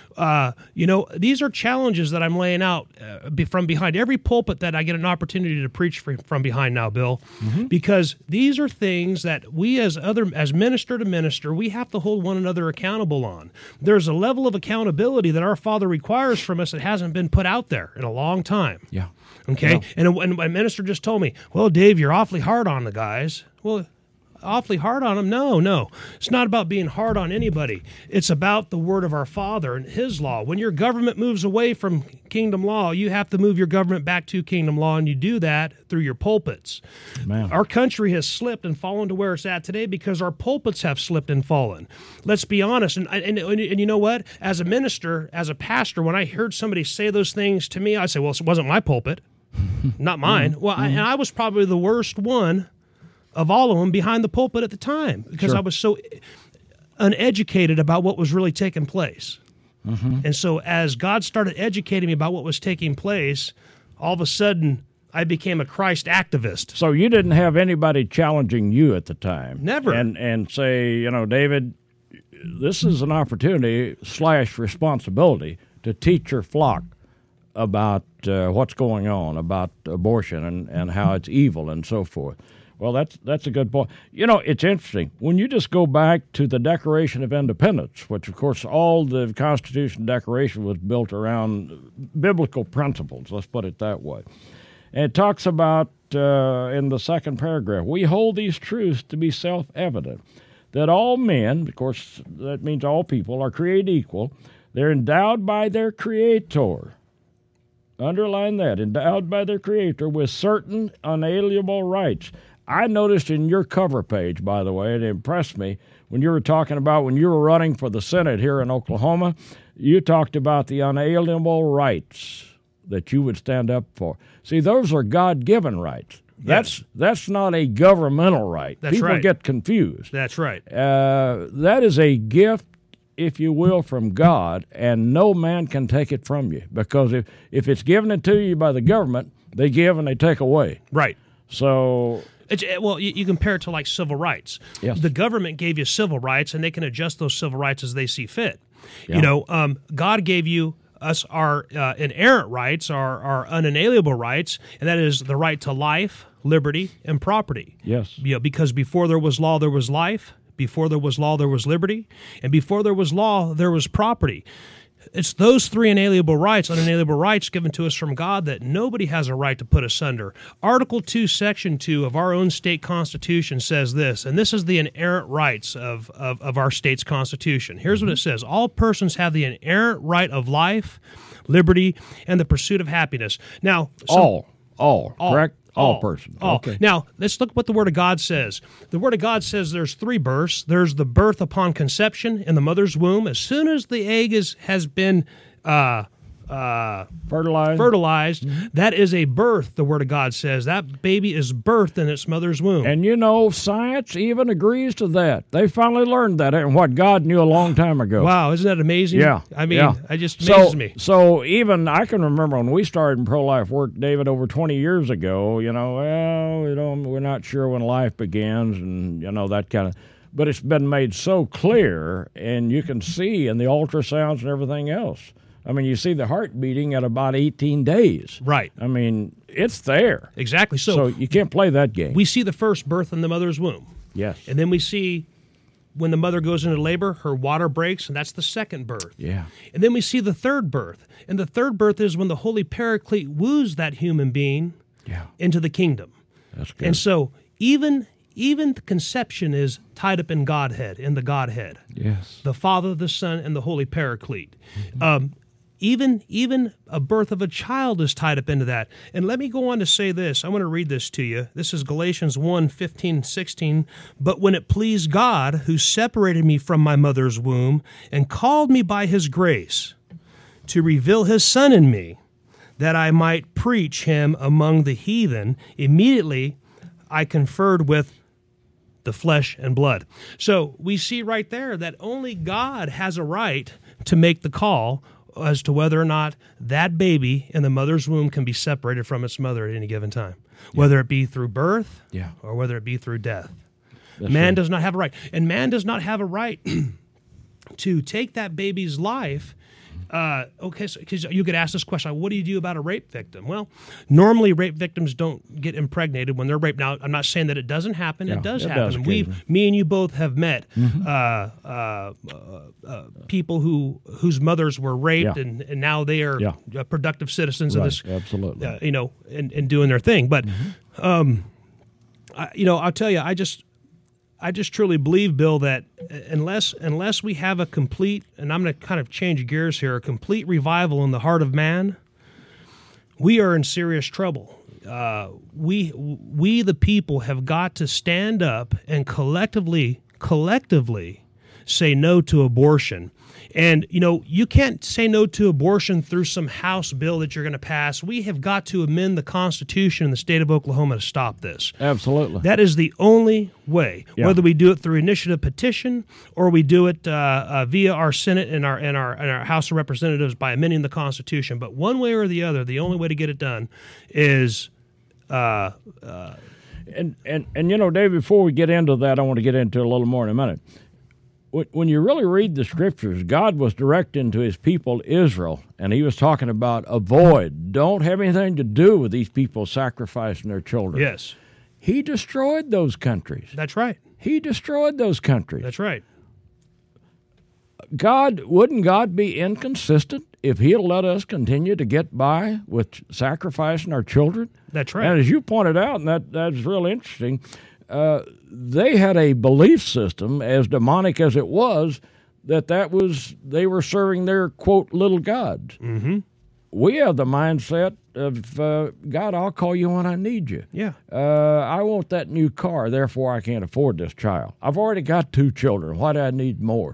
You know, these are challenges that I'm laying out from behind every pulpit that I get an opportunity to preach from behind now, Bill, because these are things that we as minister to minister, we have to hold one another accountable on. There's a level of accountability that our Father requires from us that hasn't been put out there in a long time. Yeah. Okay? Yeah. And a minister just told me, well, Dave, you're awfully hard on the guys. Well, awfully hard on them? No. It's not about being hard on anybody. It's about the word of our Father and His law. When your government moves away from kingdom law, you have to move your government back to kingdom law, and you do that through your pulpits. Man. Our country has slipped and fallen to where it's at today because our pulpits have slipped and fallen. Let's be honest. And you know what? As a minister, as a pastor, when I heard somebody say those things to me, I say, well, it wasn't my pulpit, not mine. Well, and I was probably the worst one of all of them behind the pulpit at the time because I was so uneducated about what was really taking place. And so as God started educating me about what was taking place, all of a sudden I became a Christ activist. So you didn't have anybody challenging you at the time? Never. And say, you know, David, this is an opportunity / responsibility to teach your flock about what's going on, about abortion and how it's evil and so forth. Well, that's a good point. You know, it's interesting. When you just go back to the Declaration of Independence, which, of course, all the Constitution Declaration was built around biblical principles, let's put it that way. And it talks about, in the second paragraph, we hold these truths to be self-evident, that all men, of course, that means all people, are created equal. They're endowed by their Creator. Underline that, endowed by their Creator with certain unalienable rights. I noticed in your cover page, by the way, it impressed me when you were talking about when you were running for the Senate here in Oklahoma, you talked about the unalienable rights that you would stand up for. See, those are God-given rights. That's not a governmental right. That's People right. get confused. That's right. That is a gift, if you will, from God, and no man can take it from you. Because if it's given it to you by the government, they give and they take away. Right. So... Well, you compare it to like civil rights. Yes. The government gave you civil rights, and they can adjust those civil rights as they see fit. Yeah. You know, God gave us our inerrant rights, our unalienable rights, and that is the right to life, liberty, and property. Yes. You know, because before there was law, there was life. Before there was law, there was liberty. And before there was law, there was property. It's those three unalienable rights given to us from God that nobody has a right to put us under. Article 2, Section 2 of our own state constitution says this, and this is the inerrant rights of our state's constitution. Here's what it says. All persons have the inerrant right of life, liberty, and the pursuit of happiness. Now, All, correct? All persons. All. Okay. Now, let's look what the Word of God says. The Word of God says there's three births. There's the birth upon conception in the mother's womb. As soon as the egg has been fertilized, that is a birth, the Word of God says. That baby is birthed in its mother's womb. And you know, science even agrees to that. They finally learned that, and what God knew a long time ago. Wow, isn't that amazing? Yeah. I mean, yeah. it just amazes me. So even I can remember when we started in pro-life work, David, over 20 years ago, you know, we're not sure when life begins and, you know, that kind of... But it's been made so clear, and you can see in the ultrasounds and everything else. I mean, you see the heart beating at about 18 days. Right. I mean, it's there. Exactly. So you can't play that game. We see the first birth in the mother's womb. Yes. And then we see when the mother goes into labor, her water breaks, and that's the second birth. Yeah. And then we see the third birth. And the third birth is when the Holy Paraclete woos that human being into the kingdom. That's good. And so even the conception is tied up in Godhead, in the Godhead. Yes. The Father, the Son, and the Holy Paraclete. Even a birth of a child is tied up into that. And let me go on to say this. I want to read this to you. This is Galatians 1:15-16. But when it pleased God, who separated me from my mother's womb and called me by his grace to reveal his Son in me, that I might preach him among the heathen, immediately I conferred with the flesh and blood. So we see right there that only God has a right to make the call as to whether or not that baby in the mother's womb can be separated from its mother at any given time, whether it be through birth or whether it be through death. Man does not have a right. And man does not have a right to take that baby's life. Okay, so because you could ask this question, what do you do about a rape victim? Well, normally rape victims don't get impregnated when they're raped. Now, I'm not saying that it doesn't happen. It does happen. Me and you both have met people whose mothers were raped, and now they are productive citizens of this. Absolutely. And doing their thing. But, I'll tell you, I just truly believe, Bill, that unless we have a complete, and I'm going to kind of change gears here, a complete revival in the heart of man, we are in serious trouble. We the people have got to stand up and collectively say no to abortion. And, you can't say no to abortion through some House bill that you're going to pass. We have got to amend the Constitution in the state of Oklahoma to stop this. Absolutely. That is the only way, whether we do it through initiative petition or we do it via our Senate and our House of Representatives by amending the Constitution. But one way or the other, the only way to get it done is... And Dave, before we get into that, I want to get into it a little more in a minute. When you really read the scriptures, God was directing to his people Israel, and he was talking about don't have anything to do with these people sacrificing their children. Yes. He destroyed those countries. That's right. He destroyed those countries. That's right. Wouldn't God be inconsistent if he'll let us continue to get by with sacrificing our children? That's right. And as you pointed out, and that's really interesting, they had a belief system, as demonic as it was, they were serving their, quote, little gods. Mm-hmm. We have the mindset, of, God, I'll call you when I need you. Yeah. I want that new car, therefore I can't afford this child. I've already got 2 children. Why do I need more?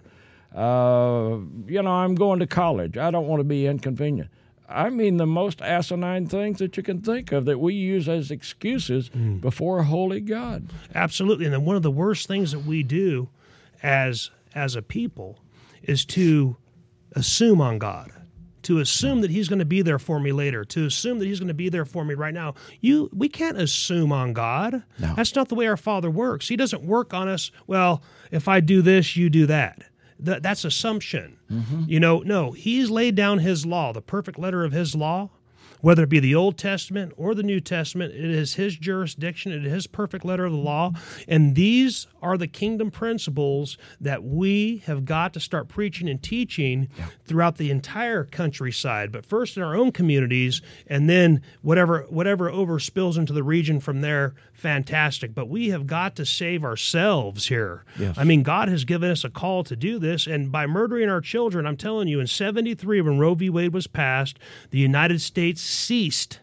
I'm going to college. I don't want to be inconvenient. I mean, the most asinine things that you can think of that we use as excuses before a holy God. Absolutely. And then one of the worst things that we do as a people is to assume on God, to assume that he's going to be there for me later, to assume that he's going to be there for me right now. We can't assume on God. No. That's not the way our Father works. He doesn't work on us, well, if I do this, you do that. That's assumption. No, he's laid down his law, the perfect letter of his law, whether it be the Old Testament or the New Testament. It is his jurisdiction. It is his perfect letter of the law. And these are the kingdom principles that we have got to start preaching and teaching throughout the entire countryside, but first in our own communities, and then whatever overspills into the region from there, fantastic. But we have got to save ourselves here. Yes. I mean, God has given us a call to do this, and by murdering our children, I'm telling you, in 1973, when Roe v. Wade was passed, the United States ceased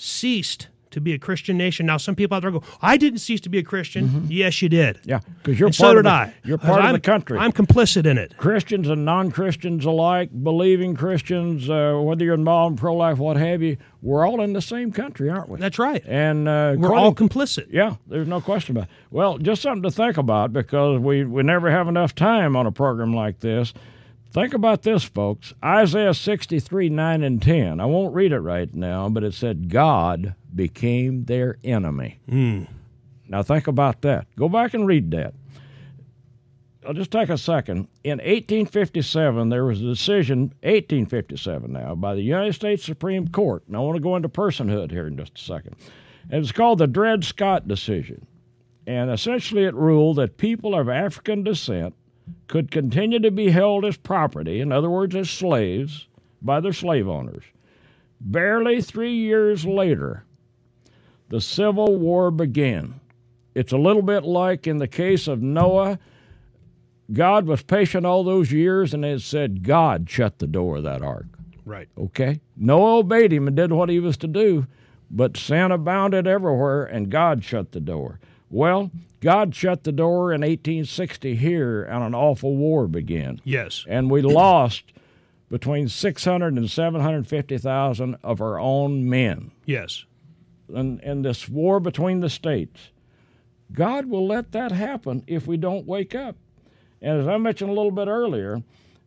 to be a Christian nation. Now, some people out there go, I didn't cease to be a Christian. Yes, you did. Yeah, because you're And part so of did the, I. You're part of the country. I'm complicit in it. Christians and non-Christians alike, believing Christians, whether you're involved in pro-life, what have you, we're all in the same country, aren't we? That's right. And We're all complicit. Yeah, there's no question about it. Well, just something to think about, because we never have enough time on a program like this. Think about this, folks. Isaiah 63, 9 and 10. I won't read it right now, but it said, God became their enemy. Now think about that. Go back and read that. I'll just take a second. In 1857, there was a decision, 1857 now, by the United States Supreme Court. And I want to go into personhood here in just a second. And it's called the Dred Scott decision. And essentially it ruled that people of African descent could continue to be held as property, in other words, as slaves, by their slave owners. Barely 3 years later, the Civil War began. It's a little bit like in the case of Noah. God was patient all those years, and it said God shut the door of that ark. Right. Okay? Noah obeyed him and did what he was to do, but sin abounded everywhere, and God shut the door. Well, God shut the door in 1860 here, and an awful war began. Yes. And we lost between 600 and 750,000 of our own men. Yes. And this war between the states. God will let that happen if we don't wake up. And as I mentioned a little bit earlier,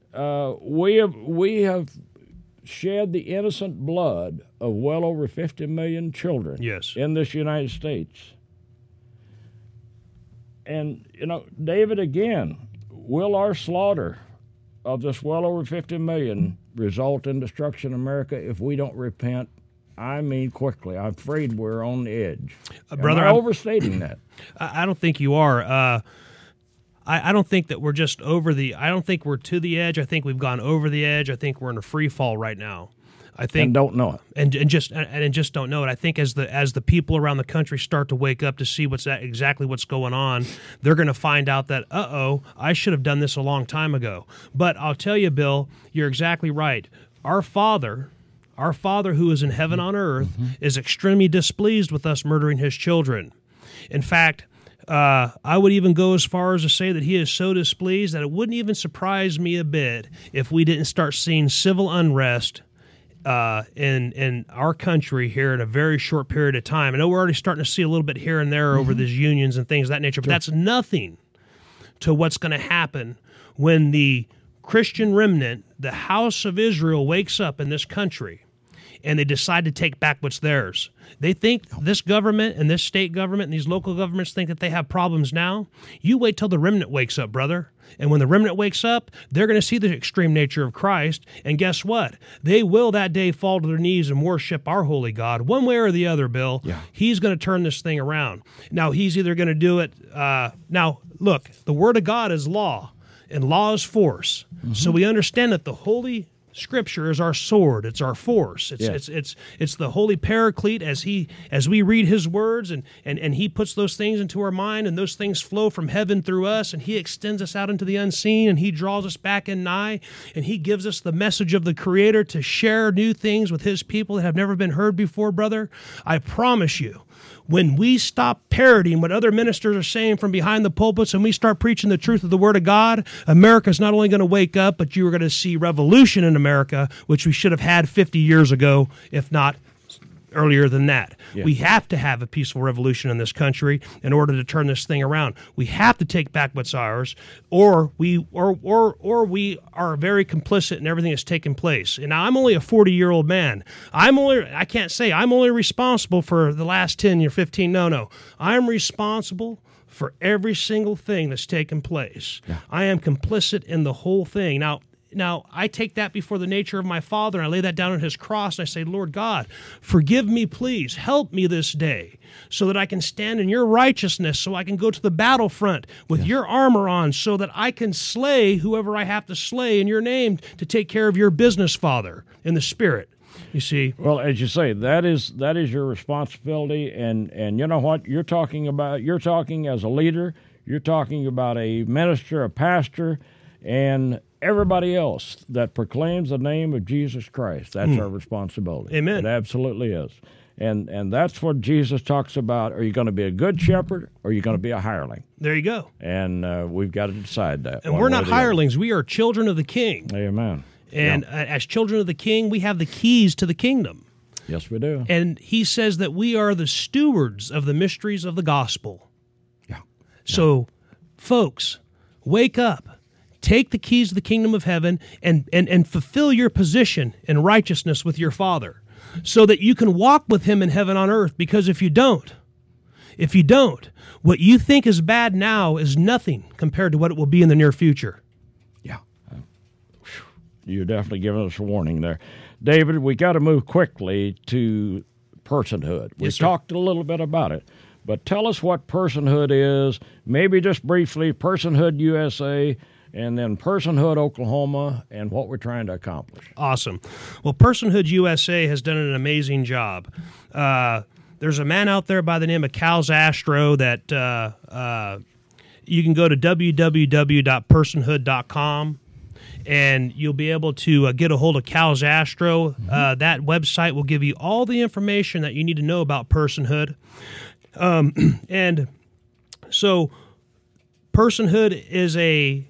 we have shed the innocent blood of well over 50 million children in this United States. And, David, again, will our slaughter of this well over 50 million result in destruction of America if we don't repent? I mean, quickly. I'm afraid we're on the edge. Brother, I'm overstating that. I don't think you are. I don't think that we're just I don't think we're to the edge. I think we've gone over the edge. I think we're in a free fall right now. I think, and don't know it, and just don't know it. I think as the people around the country start to wake up to see exactly what's going on, they're going to find out that I should have done this a long time ago. But I'll tell you, Bill, you're exactly right. Our Father who is in heaven on earth is extremely displeased with us murdering his children. In fact, I would even go as far as to say that he is so displeased that it wouldn't even surprise me a bit if we didn't start seeing civil unrest in our country here in a very short period of time. I know we're already starting to see a little bit here and there over these unions and things of that nature, but that's nothing to what's going to happen when the Christian remnant, the house of Israel, wakes up in this country and they decide to take back what's theirs. They think this government and this state government and these local governments think that they have problems now. You wait till the remnant wakes up, brother. And when the remnant wakes up, they're going to see the extreme nature of Christ. And guess what? They will that day fall to their knees and worship our holy God. One way or the other, Bill, he's going to turn this thing around. Now, he's either going to do it. Now, look, the Word of God is law, and law is force. So we understand that the holy Scripture is our sword. It's our force. It's the Holy Paraclete as we read His words and He puts those things into our mind, and those things flow from heaven through us, and He extends us out into the unseen, and He draws us back in nigh, and He gives us the message of the Creator to share new things with His people that have never been heard before, brother. I promise you, when we stop parroting what other ministers are saying from behind the pulpits and we start preaching the truth of the Word of God, America's not only going to wake up, but you are going to see revolution in America, which we should have had 50 years ago, if not earlier than that. Yeah. We have to have a peaceful revolution in this country in order to turn this thing around. We have to take back what's ours, or we are very complicit in everything that's taken place. And now I'm only a 40-year-old man. I can't say I'm only responsible for the last 10 or 15. No. I'm responsible for every single thing that's taken place. Yeah. I am complicit in the whole thing. Now, I take that before the nature of my Father, and I lay that down on His cross, and I say, Lord God, forgive me, please. Help me this day so that I can stand in Your righteousness, so I can go to the battlefront with Your armor on, so that I can slay whoever I have to slay in Your name to take care of Your business, Father, in the Spirit. You see? Well, as you say, that is your responsibility, and you know what you're talking about? You're talking as a leader. You're talking about a minister, a pastor, and everybody else that proclaims the name of Jesus Christ. That's our responsibility. Amen. It absolutely is. And that's what Jesus talks about. Are you going to be a good shepherd, or are you going to be a hireling? There you go. And we've got to decide that. And we're not hirelings. We are children of the King. Amen. And as children of the King, we have the keys to the kingdom. Yes, we do. And He says that we are the stewards of the mysteries of the gospel. Yeah. So, folks, wake up. Take the keys to the kingdom of heaven and fulfill your position in righteousness with your Father, so that you can walk with Him in heaven on earth. Because if you don't, what you think is bad now is nothing compared to what it will be in the near future. Yeah. You're definitely giving us a warning there. David, we got to move quickly to personhood. We've talked a little bit about it, but tell us what personhood is, maybe just briefly, Personhood USA, and then Personhood Oklahoma, and what we're trying to accomplish. Awesome. Well, Personhood USA has done an amazing job. There's a man out there by the name of Cal Zastro that you can go to www.personhood.com, and you'll be able to get a hold of Cal Zastro. That website will give you all the information that you need to know about personhood. And so personhood is a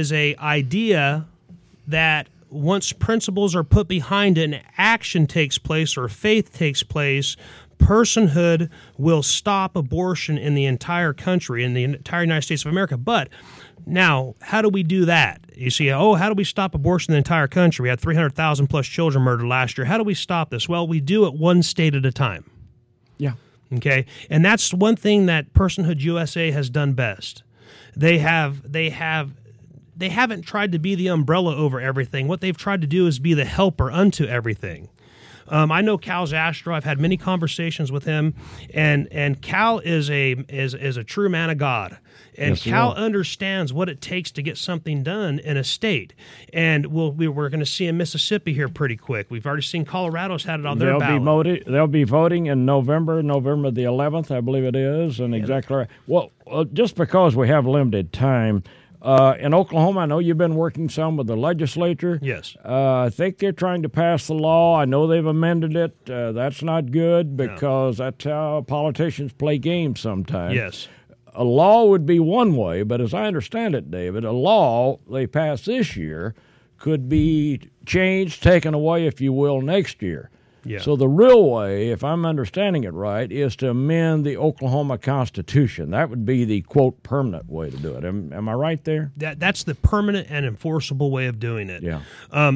idea that once principles are put behind it and action takes place or faith takes place, personhood will stop abortion in the entire country, in the entire United States of America. But now, how do we do that? You see, how do we stop abortion in the entire country? We had 300,000 plus children murdered last year. How do we stop this? Well, we do it one state at a time. Yeah. Okay? And that's one thing that Personhood USA has done best. They haven't tried to be the umbrella over everything. What they've tried to do is be the helper unto everything. I know Cal Zastro. I've had many conversations with him, and Cal is a true man of God. And yes, Cal understands what it takes to get something done in a state. And we're going to see in Mississippi here pretty quick. We've already seen Colorado's had it on their ballot. They'll be voting in November the 11th, I believe it is, and exactly right. Well, just because we have limited time, in Oklahoma, I know you've been working some with the legislature. Yes. I think they're trying to pass the law. I know they've amended it. That's not good because that's how politicians play games sometimes. Yes. A law would be one way, but as I understand it, David, a law they pass this year could be changed, taken away, if you will, next year. Yeah. So the real way, if I'm understanding it right, is to amend the Oklahoma Constitution. That would be the, quote, permanent way to do it. Am I right there? That's the permanent and enforceable way of doing it. Yeah.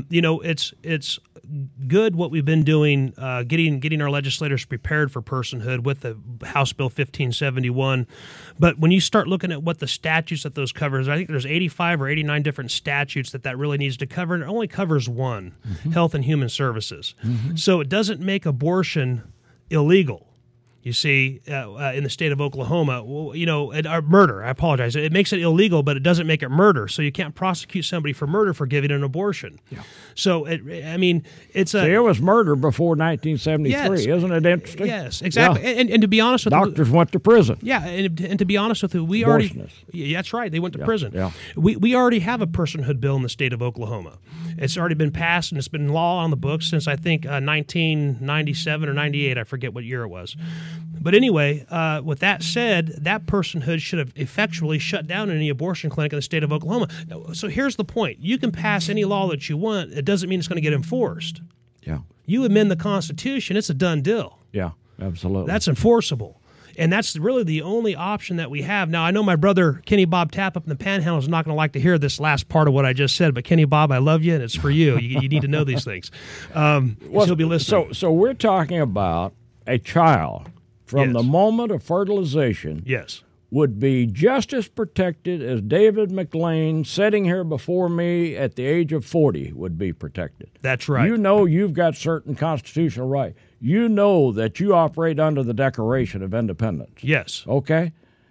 It's good what we've been doing, getting our legislators prepared for personhood with the House Bill 1571. But when you start looking at what the statutes that those covers, I think there's 85 or 89 different statutes that really needs to cover, and it only covers one, Health and Human Services. So it doesn't make abortion illegal. You see, in the state of Oklahoma, or murder. I apologize. It makes it illegal, but it doesn't make it murder. So you can't prosecute somebody for murder for giving an abortion. Yeah. So it's a. See, it was murder before 1973, yes, isn't it interesting? Yes, exactly. Yeah. And to be honest with doctors went to prison. Yeah, and to be honest with you, we already. Yeah, that's right. They went to prison. Yeah. We already have a personhood bill in the state of Oklahoma. It's already been passed and it's been law on the books since I think 1997 or 98. I forget what year it was. But anyway, with that said, that personhood should have effectually shut down any abortion clinic in the state of Oklahoma. So here's the point. You can pass any law that you want. It doesn't mean it's going to get enforced. Yeah. You amend the Constitution, it's a done deal. Yeah, absolutely. That's enforceable. And that's really the only option that we have. Now, I know my brother, Kenny Bob Tapp up in the Panhandle, is not going to like to hear this last part of what I just said, but Kenny Bob, I love you, and it's for you. You need to know these things. He'll be listening. So we're talking about a child from the moment of fertilization would be just as protected as David McLean sitting here before me at the age of 40 would be protected. That's right. You know you've got certain constitutional rights. You know that you operate under the Declaration of Independence. Yes. Okay?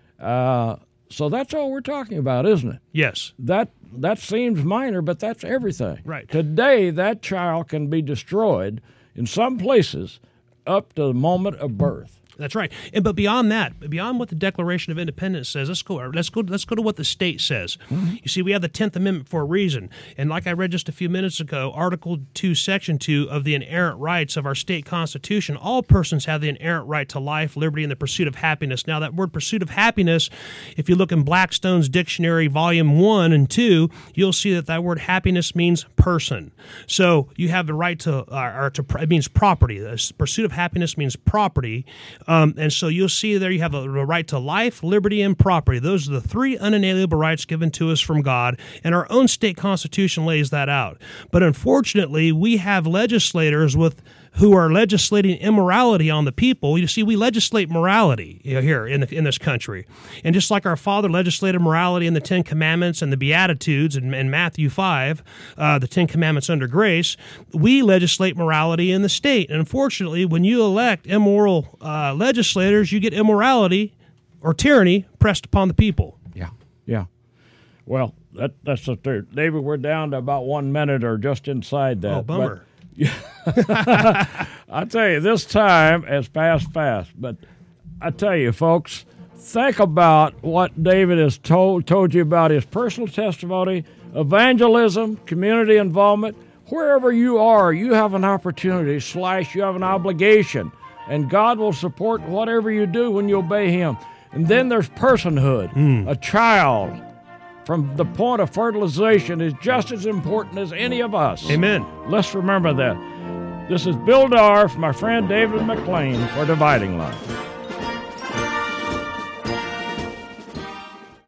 So that's all we're talking about, isn't it? Yes. That seems minor, but that's everything. Right. Today, that child can be destroyed in some places up to the moment of birth. That's right. But beyond that, beyond what the Declaration of Independence says, let's go to what the state says. Mm-hmm. You see, we have the 10th Amendment for a reason. And like I read just a few minutes ago, Article 2, Section 2 of the inherent rights of our state constitution, all persons have the inherent right to life, liberty, and the pursuit of happiness. Now, that word pursuit of happiness, if you look in Blackstone's dictionary, Volume 1 and 2, you'll see that word happiness means person. So you have the right to it means property. The pursuit of happiness means property. And so you'll see there you have a right to life, liberty, and property. Those are the three unalienable rights given to us from God, and our own state constitution lays that out. But unfortunately, we have legislators who are legislating immorality on the people. You see, we legislate morality here in this country. And just like our Father legislated morality in the Ten Commandments and the Beatitudes in Matthew 5, the Ten Commandments under grace, we legislate morality in the state. And unfortunately, when you elect immoral legislators, you get immorality or tyranny pressed upon the people. Yeah. Well, that's the third. David, we're down to about 1 minute or just inside that. Oh, bummer. I tell you, this time has passed fast. But I tell you, folks, think about what David has told you about his personal testimony, evangelism, community involvement. Wherever you are, you have an opportunity, you have an obligation, and God will support whatever you do when you obey Him. And then there's personhood. A child from the point of fertilization is just as important as any of us. Amen. Let's remember that. This is Bill Darr, my friend David McLean for Dividing Line.